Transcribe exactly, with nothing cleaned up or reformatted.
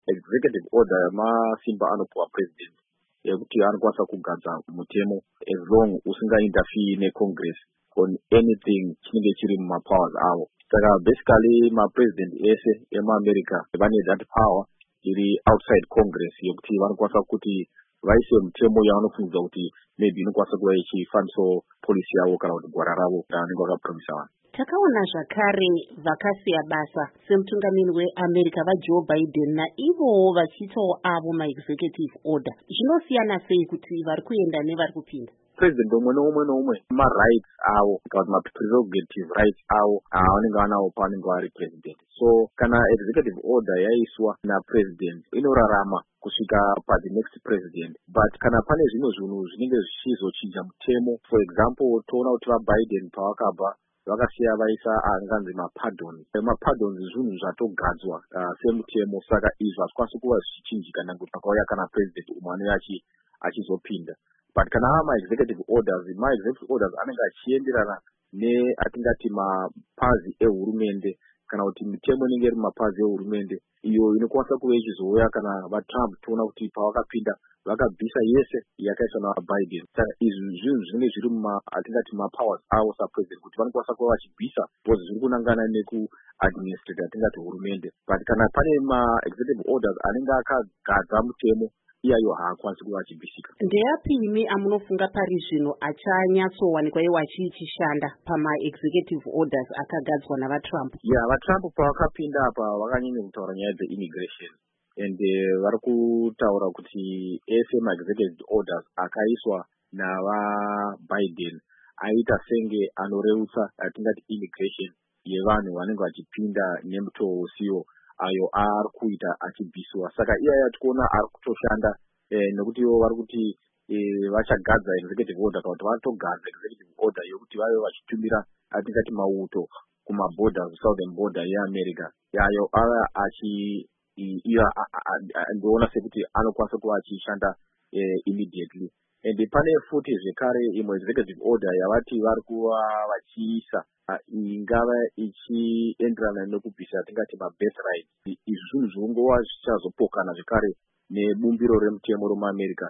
executive order yamasimba anopuwa president yekuti anokwanisa kugadza mutemo as long usingainterfere necongress on anything chinenge chiri mumapowers avo. Saka basically mapresident ese emaamerica vane that power iri outside congress yekuti vanokwanisa kuti vaise mutemo yavanofungidza kuti maybe inokwanisa kuva ichifambiso policy yavo kana kuti gwara ravo ravanenge vakapromisa vanhu. Takaona zvakare vakasiya basa semutungamiri weAmerica vaJoe Biden naivowo vachiitawo avo maexecutive order. Zvinosiyana sei kuti vari kuenda nevari kupinda? President umwe neumwe neumwe ma-rights avo kana kuti ma-prerogative rights avo avanenge vanawo pavanenge vari president. So kana executive order yaiswa napresident inorarama kusvika pa the next president, but kana pane zvimwe zvinhu zvinenge zvichizochinja mutemo, for example toona kuti vaBiden pavakabva vakasiya vaisa anganzi mapardons. Mapardons zvinhu zvatogadzwa uh, semutemo, saka izvi hazvikwanisi kuva zvichinjika nanguti pakauya kana president umwe anenge achizopinda. But kana ava ma-executive orders, ma-executive orders anenge achienderana neatingati mapazi ehurumende kana kuti mitemo inenge iri mumapazi ehurumende iyo inokwanisa kuva ichizouya kana vaTrump toona kuti pavakapinda vakabvisa yese yakaiswa navaBiden. Saka izvi zvinhu zvinenge zviri atingati mapowers avo sapresident kuti vanokwanisa kuva vachibvisa because zviri kunangana nekuadministrate atingati hurumende. But kana pane ma-executive orders anenge akagadza mutemo iyayo haakwanisi kuva achibvisika. Ndeyapi imi amunofunga pari zvino achanyatsowanikwa iwo achichishanda pama-executive orders akagadzwa navaTrump? Yeah, vaTrump pavakapinda apa vakanyanya kutaura nyaya dze-immigration and uh, vari kutaura kuti ese ma-executive orders akaiswa navaBiden aita senge anoreutsa atingati immigration yevanhu vanenge vachipinda nemutoo usiwo ayo ari kuita achibviswa. Saka iyaya tikuona ari kutoshanda eh, nekuti ivo vari kuti eh, vachagadza executive order kana kuti vatogadza executive order yokuti vave vachitumira atingati mauto kumaborders, southern border yeAmerica yayo ava achi iya ndoona sekuti anokwanisa kuva achishanda eh, immediately. And pane futi zvekare imwe executive order yavati vari kuva vachiisa ingava ichienderana nekubvisa atingati ma-birthright. Izvi zvinhu zvingova zvichazopokana zvekare nebumbiro remutemo romuAmerica